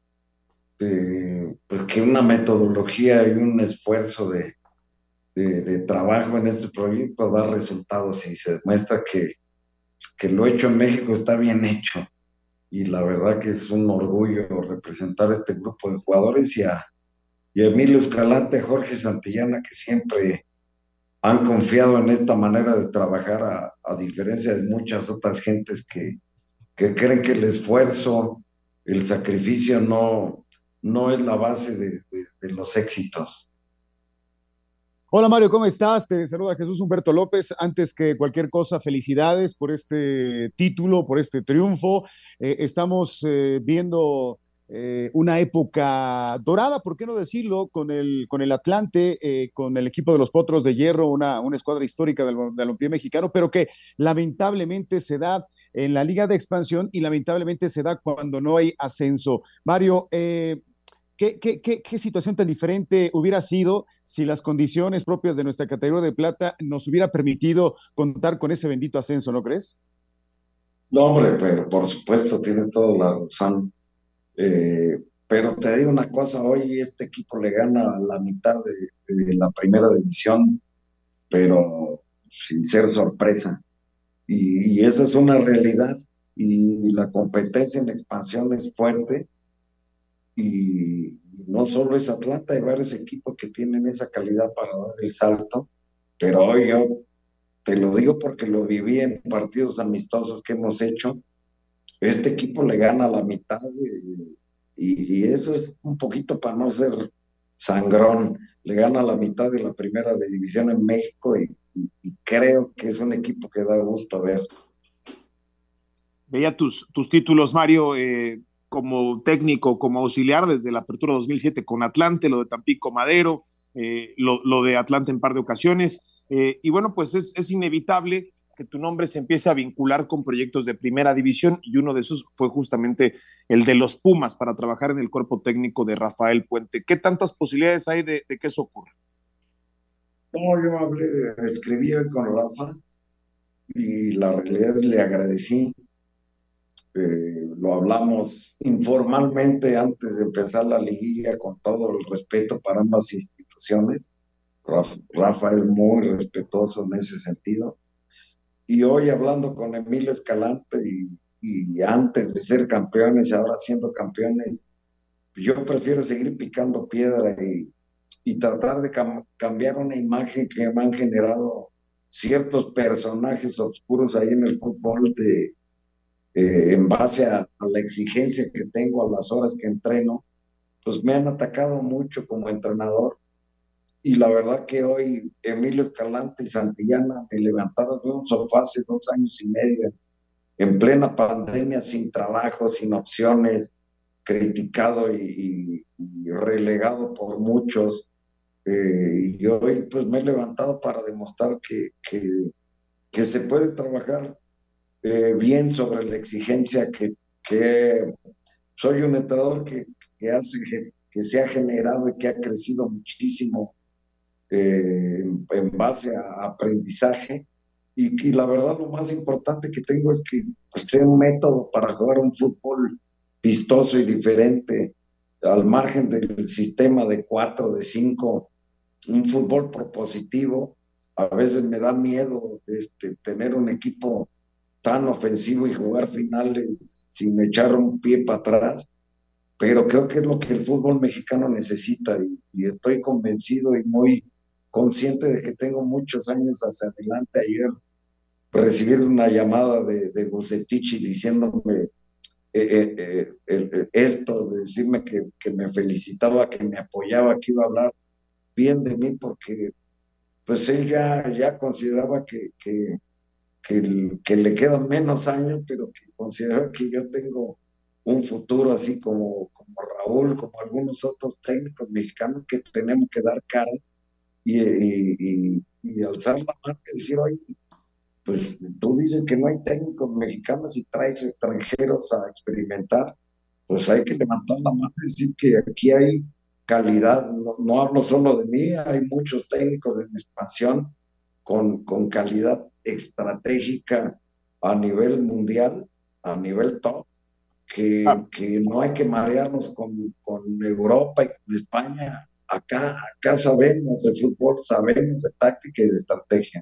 de pues, que una metodología y un esfuerzo de, de, de trabajo en este proyecto da resultados y se demuestra que, que lo hecho en México está bien hecho. Y la verdad que es un orgullo representar a este grupo de jugadores y a, y a Emilio Escalante, Jorge Santillana, que siempre han confiado en esta manera de trabajar, a, a diferencia de muchas otras gentes que, que creen que el esfuerzo, el sacrificio no, no es la base de, de, de los éxitos. Hola Mario, ¿cómo estás? Te saluda Jesús Humberto López. Antes que cualquier cosa, felicidades por este título, por este triunfo. Eh, estamos eh, viendo eh, una época dorada, ¿por qué no decirlo? Con el, con el Atlante, eh, con el equipo de los Potros de Hierro, una, una escuadra histórica del balompié mexicano, pero que lamentablemente se da en la Liga de Expansión y lamentablemente se da cuando no hay ascenso. Mario, eh, ¿Qué, qué, qué, ¿Qué situación tan diferente hubiera sido si las condiciones propias de nuestra categoría de plata nos hubiera permitido contar con ese bendito ascenso, ¿no crees? No, hombre, pero por supuesto, tienes toda la razón. Eh, pero te digo una cosa, hoy este equipo le gana la mitad de, de la primera división, pero sin ser sorpresa. Y, y eso es una realidad. Y la competencia en expansión es fuerte. Y no solo es Atlanta, hay varios equipos que tienen esa calidad para dar el salto, pero hoy yo te lo digo porque lo viví en partidos amistosos que hemos hecho. Este equipo le gana la mitad y, y, y eso es un poquito para no ser sangrón, le gana la mitad de la primera división en México y, y, y creo que es un equipo que da gusto ver. Veía tus, tus títulos, Mario, eh, como técnico, como auxiliar desde la apertura dos mil siete con Atlante, lo de Tampico Madero, eh, lo, lo de Atlante en par de ocasiones, eh, y bueno, pues es, es inevitable que tu nombre se empiece a vincular con proyectos de primera división, y uno de esos fue justamente el de los Pumas para trabajar en el cuerpo técnico de Rafael Puente. ¿Qué tantas posibilidades hay de, de que eso ocurra? No, yo hablé, escribí hoy con Rafa y la realidad le agradecí. Eh, lo hablamos informalmente antes de empezar la liguilla, con todo el respeto para ambas instituciones. Rafa, Rafa es muy respetuoso en ese sentido. Y hoy hablando con Emilio Escalante y, y antes de ser campeones y ahora siendo campeones, yo prefiero seguir picando piedra y, y tratar de cam cambiar una imagen que me han generado ciertos personajes oscuros ahí en el fútbol de Eh, en base a, a la exigencia que tengo, a las horas que entreno, pues me han atacado mucho como entrenador. Y la verdad que hoy Emilio Escalante y Santillana me levantaron de un sofá hace dos años y medio, en plena pandemia, sin trabajo, sin opciones, criticado y, y, y relegado por muchos. Eh, y hoy pues me he levantado para demostrar que, que, que se puede trabajar Eh, bien sobre la exigencia que, que soy un entrenador que, que, hace, que se ha generado y que ha crecido muchísimo eh, en, en base a aprendizaje y, y la verdad lo más importante que tengo es que pues, sea un método para jugar un fútbol vistoso y diferente al margen del sistema de cuatro, de cinco, un fútbol propositivo. A veces me da miedo este, tener un equipo tan ofensivo y jugar finales sin echar un pie para atrás, pero creo que es lo que el fútbol mexicano necesita y, y estoy convencido y muy consciente de que tengo muchos años hacia adelante. Ayer recibir una llamada de, de Bucetich diciéndome eh, eh, eh, eh, esto, de decirme que, que me felicitaba, que me apoyaba, que iba a hablar bien de mí, porque pues él ya, ya consideraba que, que Que, el, que le quedan menos años, pero que considero que yo tengo un futuro así como, como Raúl, como algunos otros técnicos mexicanos que tenemos que dar cara y, y, y, y alzar la mano y decir, oye, pues tú dices que no hay técnicos mexicanos y traes extranjeros a experimentar, pues hay que levantar la mano y decir que aquí hay calidad. No, no hablo solo de mí, hay muchos técnicos de expansión con, con calidad estratégica a nivel mundial, a nivel top, que, ah. que no hay que marearnos con, con Europa y con España. Acá, acá sabemos de fútbol, sabemos de táctica y de estrategia.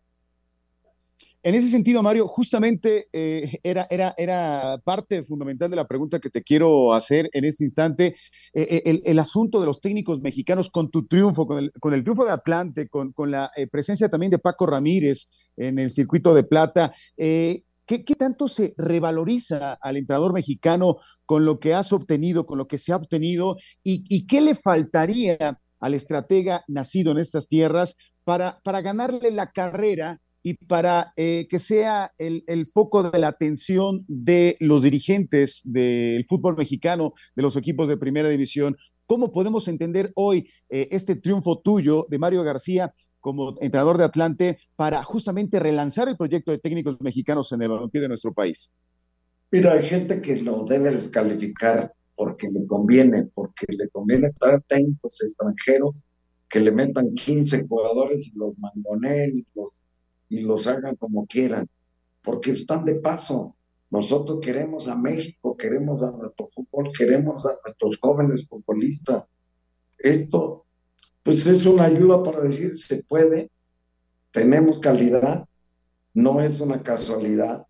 En ese sentido, Mario, justamente eh, era, era, era parte fundamental de la pregunta que te quiero hacer en este instante, eh, el, el asunto de los técnicos mexicanos con tu triunfo, con el, con el triunfo de Atlante, con, con la eh, presencia también de Paco Ramírez en el circuito de plata. Eh, ¿qué, ¿Qué tanto se revaloriza al entrenador mexicano con lo que has obtenido, con lo que se ha obtenido? ¿Y, y qué le faltaría al estratega nacido en estas tierras para, para ganarle la carrera y para eh, que sea el, el foco de la atención de los dirigentes del fútbol mexicano, de los equipos de primera división? ¿Cómo podemos entender hoy eh, este triunfo tuyo de Mario García como entrenador de Atlante para justamente relanzar el proyecto de técnicos mexicanos en el balompié de nuestro país? Mira, hay gente que lo debe descalificar porque le conviene, porque le conviene traer técnicos extranjeros que le metan quince jugadores y los mangoneen y los y los hagan como quieran, porque están de paso. Nosotros queremos a México, queremos a nuestro fútbol, queremos a nuestros jóvenes futbolistas. Esto, pues es una ayuda para decir, se puede, tenemos calidad, no es una casualidad.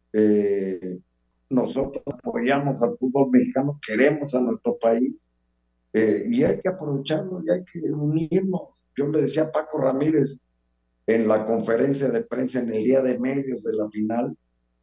Eh, nosotros apoyamos al fútbol mexicano, queremos a nuestro país, eh, y hay que aprovecharlo y hay que unirnos. Yo le decía a Paco Ramírez, en la conferencia de prensa en el día de medios de la final,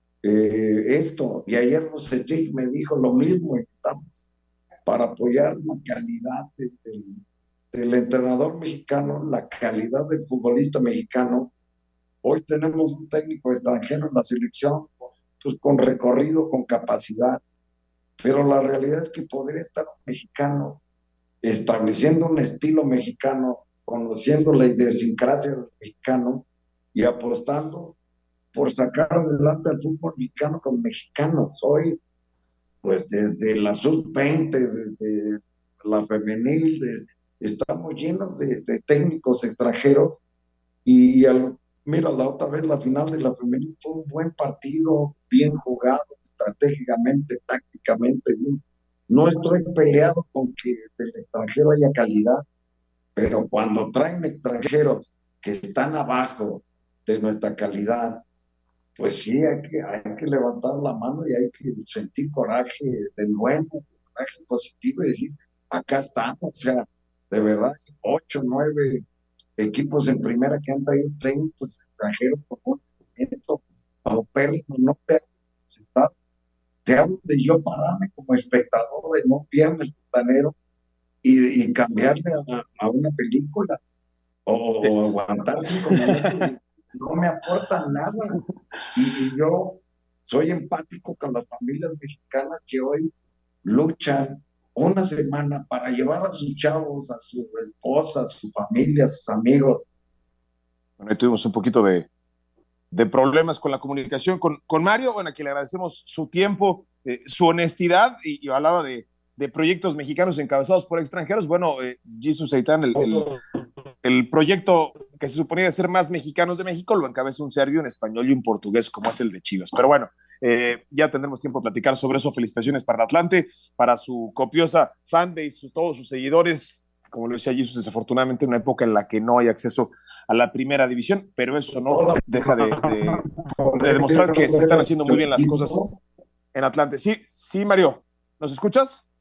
eh, esto, y ayer Rosechic me dijo lo mismo, estamos para apoyar la calidad de, de, del entrenador mexicano, la calidad del futbolista mexicano. Hoy tenemos un técnico extranjero en la selección, pues con recorrido, con capacidad, pero la realidad es que podría estar un mexicano estableciendo un estilo mexicano, conociendo la idiosincrasia del mexicano y apostando por sacar adelante al fútbol mexicano con mexicanos. Hoy, pues desde la sub veinte, desde la femenil, de, estamos llenos de, de técnicos extranjeros y al, mira, la otra vez la final de la femenil fue un buen partido, bien jugado, estratégicamente, tácticamente, bien. No estoy peleado con que del extranjero haya calidad, pero cuando traen extranjeros que están abajo de nuestra calidad, pues sí, hay que, hay que levantar la mano y hay que sentir coraje de nuevo, coraje positivo y decir, acá estamos. O sea, de verdad, ocho, nueve equipos en primera que han traído técnicos extranjeros por un movimiento paupérrimo, no pierden el resultado. Te hablo de yo pararme como espectador, de no pierden el botanero y, y cambiarle a, a una película o, o aguantar cinco minutos y no me aporta nada. Y, y yo soy empático con las familias mexicanas que hoy luchan una semana para llevar a sus chavos, a su esposa, a su familia, a sus amigos. Bueno, ahí tuvimos un poquito de, de problemas con la comunicación con, con Mario, bueno, a quien le agradecemos su tiempo, eh, su honestidad, y, y hablaba de, de proyectos mexicanos encabezados por extranjeros. Bueno, eh, Jesús Seitán, el, el, el proyecto que se suponía de ser más mexicanos de México, lo encabeza un serbio, un español y un portugués, como es el de Chivas. Pero bueno, eh, ya tendremos tiempo de platicar sobre eso. Felicitaciones para el Atlante, para su copiosa fanbase, su, todos sus seguidores. Como lo decía Jesús, desafortunadamente en una época en la que no hay acceso a la primera división, pero eso no deja de, de, de demostrar que se están haciendo muy bien las cosas en Atlante. Sí, sí, Mario, ¿nos escuchas?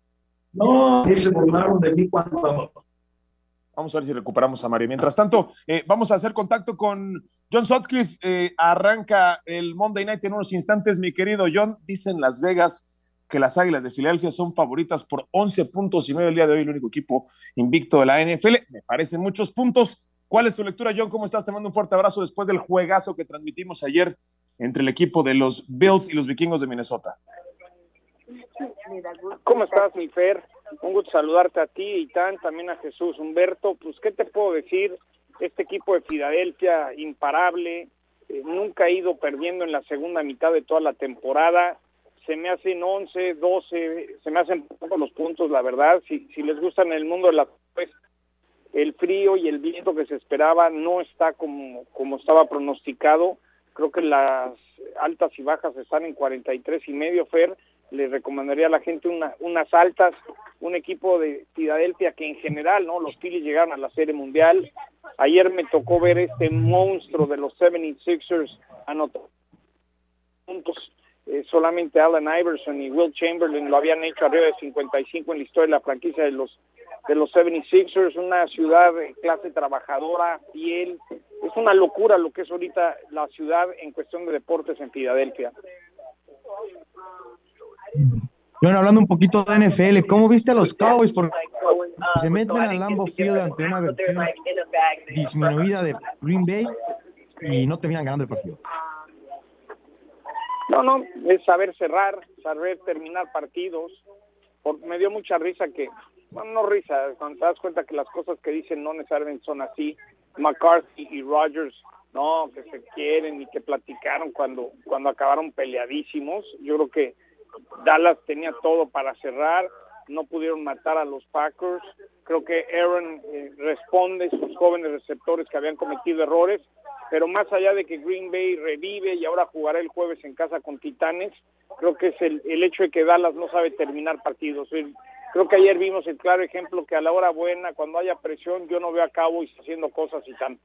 No, se burlaron de mí cuando... Vamos a ver si recuperamos a Mario. Mientras tanto, eh, vamos a hacer contacto con John Sutcliffe. Eh, arranca el Monday Night en unos instantes, mi querido John. Dicen Las Vegas que las Águilas de Filadelfia son favoritas por once puntos y medio el día de hoy, el único equipo invicto de la N F L. Me parecen muchos puntos. ¿Cuál es tu lectura, John? ¿Cómo estás? Te mando un fuerte abrazo después del juegazo que transmitimos ayer entre el equipo de los Bills y los Vikingos de Minnesota. ¿Cómo estás, mi Fer? Un gusto saludarte a ti y tan, también a Jesús. Humberto, pues, ¿qué te puedo decir? Este equipo de Filadelfia, imparable, eh, nunca ha ido perdiendo en la segunda mitad de toda la temporada. Se me hacen once, doce, se me hacen pocos los puntos, la verdad. Si, si les gusta en el mundo de la pues, el frío y el viento que se esperaba no está como, como estaba pronosticado. Creo que las altas y bajas están en cuarenta y tres y medio, Fer. Les recomendaría a la gente una, unas altas, un equipo de Filadelfia que en general, ¿no? Los Phillies llegaron a la Serie Mundial. Ayer me tocó ver este monstruo de los setenta y seis ers anotar puntos. Eh, solamente Allen Iverson y Will Chamberlain lo habían hecho arriba de cincuenta y cinco en la historia de la franquicia de los de los setenta y seis ers, una ciudad de clase trabajadora, fiel. Es una locura lo que es ahorita la ciudad en cuestión de deportes en Filadelfia. Bueno, hablando un poquito de N F L, ¿cómo viste a los Cowboys? Porque se meten al Lambeau Field ante una versión disminuida de Green Bay y no terminan ganando el partido. No, no, es saber cerrar, saber terminar partidos. Por, me dio mucha risa que, bueno, no risa, cuando te das cuenta que las cosas que dicen no necesariamente son así. McCarthy y Rodgers, no, que se quieren y que platicaron cuando, cuando acabaron peleadísimos. Yo creo que Dallas tenía todo para cerrar, no pudieron matar a los Packers. Creo que Aaron eh, responde a sus jóvenes receptores que habían cometido errores, pero más allá de que Green Bay revive y ahora jugará el jueves en casa con Titanes, creo que es el, el hecho de que Dallas no sabe terminar partidos. El, creo que ayer vimos el claro ejemplo que a la hora buena, cuando haya presión, yo no veo a Cowboys haciendo cosas y tan.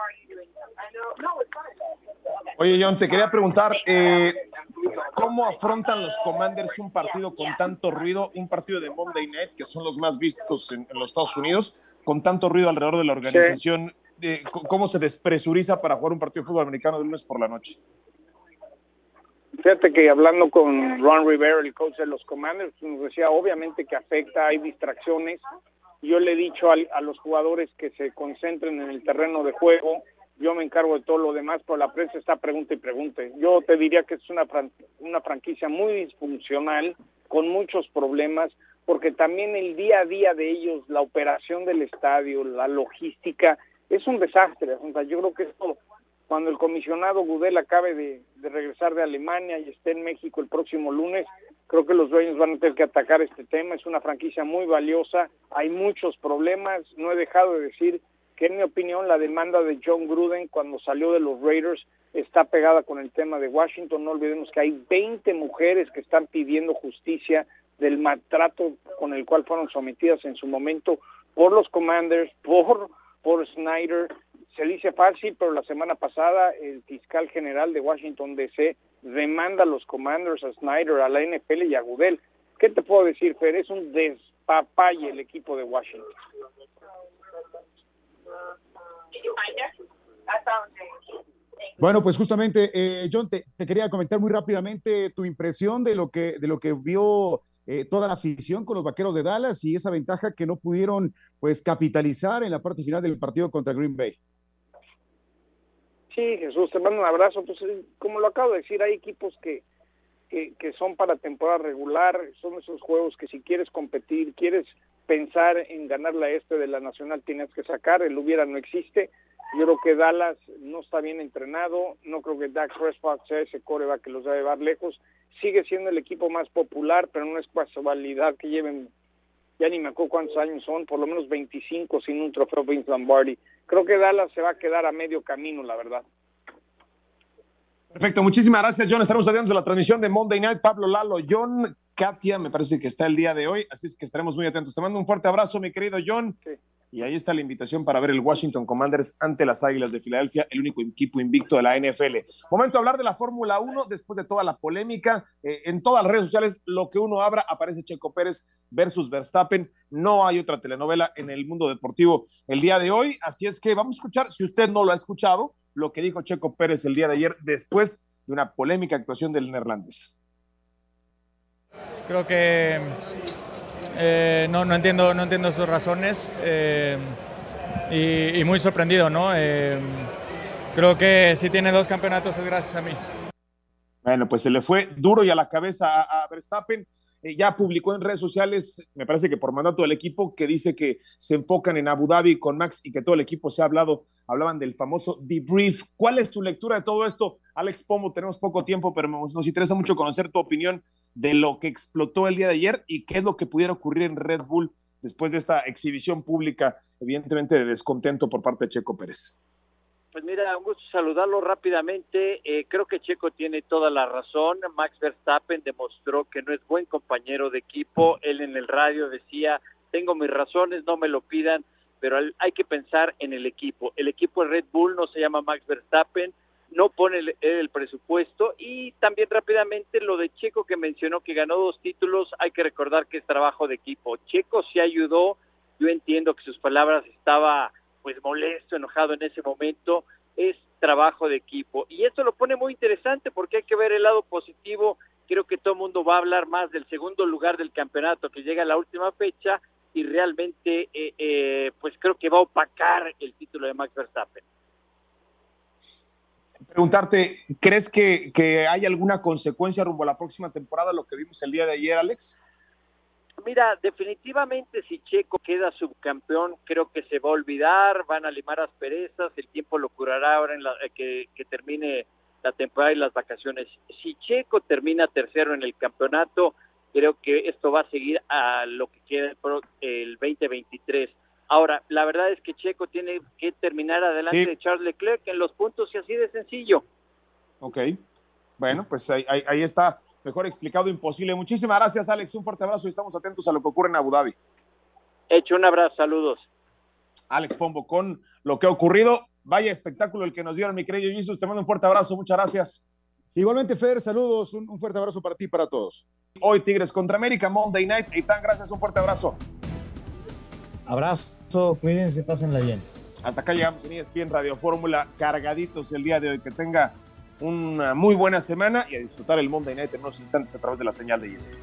Oye, John, te quería preguntar, eh, ¿cómo afrontan los Commanders un partido con tanto ruido, un partido de Monday Night, que son los más vistos en, en los Estados Unidos, con tanto ruido alrededor de la organización? Eh, ¿Cómo se despresuriza para jugar un partido de fútbol americano de lunes por la noche? Fíjate que hablando con Ron Rivera, el coach de los Commanders, nos decía obviamente que afecta, hay distracciones. Yo le he dicho a, a los jugadores que se concentren en el terreno de juego, yo me encargo de todo lo demás, pero la prensa está pregunta y pregunte. Yo te diría que es una, fran- una franquicia muy disfuncional, con muchos problemas, porque también el día a día de ellos, la operación del estadio, la logística, es un desastre. O sea, yo creo que esto, cuando el comisionado Goodell acabe de, de regresar de Alemania y esté en México el próximo lunes, creo que los dueños van a tener que atacar este tema. Es una franquicia muy valiosa, hay muchos problemas. No he dejado de decir que, en mi opinión, la demanda de John Gruden cuando salió de los Raiders está pegada con el tema de Washington. No olvidemos que hay veinte mujeres que están pidiendo justicia del maltrato con el cual fueron sometidas en su momento por los Commanders, por, por Snyder. Se dice fácil, pero la semana pasada el fiscal general de Washington D C demanda a los Commanders, a Snyder, a la N F L y a Goodell. ¿Qué te puedo decir, Fer? Es un despapalle el equipo de Washington. Bueno, pues justamente, eh, John, te, te quería comentar muy rápidamente tu impresión de lo que, de lo que vio eh, toda la afición con los Vaqueros de Dallas y esa ventaja que no pudieron pues capitalizar en la parte final del partido contra Green Bay. Sí, Jesús, te mando un abrazo. Pues como lo acabo de decir, hay equipos que, que, que son para temporada regular, son esos juegos que si quieres competir, quieres pensar en ganar la este de la Nacional, tienes que sacar, el hubiera no existe. Yo creo que Dallas no está bien entrenado, no creo que Dak Prescott sea ese quarterback que los va a llevar lejos. Sigue siendo el equipo más popular, pero no es casualidad que lleven, ya ni me acuerdo cuántos años son, por lo menos veinticinco sin un trofeo Vince Lombardi. Creo que Dallas se va a quedar a medio camino, la verdad. Perfecto, muchísimas gracias, John. Estaremos atentos a la transmisión de Monday Night. Pablo, Lalo, John, Katia, me parece que está el día de hoy, así es que estaremos muy atentos. Te mando un fuerte abrazo, mi querido John. Sí. Y ahí está la invitación para ver el Washington Commanders ante las Águilas de Filadelfia, el único equipo invicto de la N F L. Momento de hablar de la Fórmula uno, después de toda la polémica. Eh, en todas las redes sociales, lo que uno abra, aparece Checo Pérez versus Verstappen. No hay otra telenovela en el mundo deportivo el día de hoy, así es que vamos a escuchar, si usted no lo ha escuchado, lo que dijo Checo Pérez el día de ayer, después de una polémica actuación del neerlandés. Creo que eh, no, no, entiendo, no entiendo sus razones eh, y, y muy sorprendido, ¿no? Eh, creo que si tiene dos campeonatos es gracias a mí. Bueno, pues se le fue duro y a la cabeza a, a Verstappen. eh, ya publicó en redes sociales, me parece que por mandato del equipo, que dice que se enfocan en Abu Dhabi con Max y que todo el equipo se ha hablado, hablaban del famoso debrief. ¿Cuál es tu lectura de todo esto? Alex Pombo, tenemos poco tiempo, pero nos, nos interesa mucho conocer tu opinión de lo que explotó el día de ayer y qué es lo que pudiera ocurrir en Red Bull después de esta exhibición pública, evidentemente de descontento por parte de Checo Pérez. Pues mira, un gusto saludarlo rápidamente. Eh, creo que Checo tiene toda la razón. Max Verstappen demostró que no es buen compañero de equipo. Él en el radio decía, tengo mis razones, no me lo pidan, pero hay que pensar en el equipo. El equipo de Red Bull no se llama Max Verstappen, no pone el, el presupuesto. Y también rápidamente lo de Checo, que mencionó que ganó dos títulos, hay que recordar que es trabajo de equipo. Checo sí ayudó, yo entiendo que sus palabras estaba pues molesto, enojado en ese momento, es trabajo de equipo. Y esto lo pone muy interesante porque hay que ver el lado positivo. Creo que todo el mundo va a hablar más del segundo lugar del campeonato que llega a la última fecha y realmente eh, eh, pues creo que va a opacar el título de Max Verstappen. Preguntarte, ¿crees que, que hay alguna consecuencia rumbo a la próxima temporada lo que vimos el día de ayer, Alex? Mira, definitivamente si Checo queda subcampeón, creo que se va a olvidar, van a limar asperezas, el tiempo lo curará ahora en la, que, que termine la temporada y las vacaciones. Si Checo termina tercero en el campeonato, creo que esto va a seguir a lo que queda el, el veinte veintitrés. Ahora, la verdad es que Checo tiene que terminar adelante sí. de Charles Leclerc en los puntos y así de sencillo. Ok, bueno, pues ahí, ahí, ahí está. Mejor explicado imposible. Muchísimas gracias, Alex. Un fuerte abrazo y estamos atentos a lo que ocurre en Abu Dhabi. Hecho, un abrazo, saludos. Alex Pombo con lo que ha ocurrido. Vaya espectáculo el que nos dieron, mi querido Jesus. Te mando un fuerte abrazo, muchas gracias. Igualmente, Fer, saludos. Un, un fuerte abrazo para ti y para todos. Hoy Tigres contra América, Monday Night. Eitan, gracias, un fuerte abrazo. Abrazo, cuídense, pásenla bien. Hasta acá llegamos en E S P N Radio Fórmula, cargaditos el día de hoy. Que tenga una muy buena semana y a disfrutar el Monday Night en unos instantes a través de la señal de E S P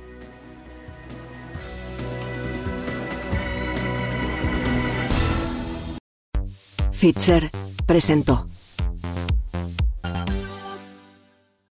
N. Fitzer presentó.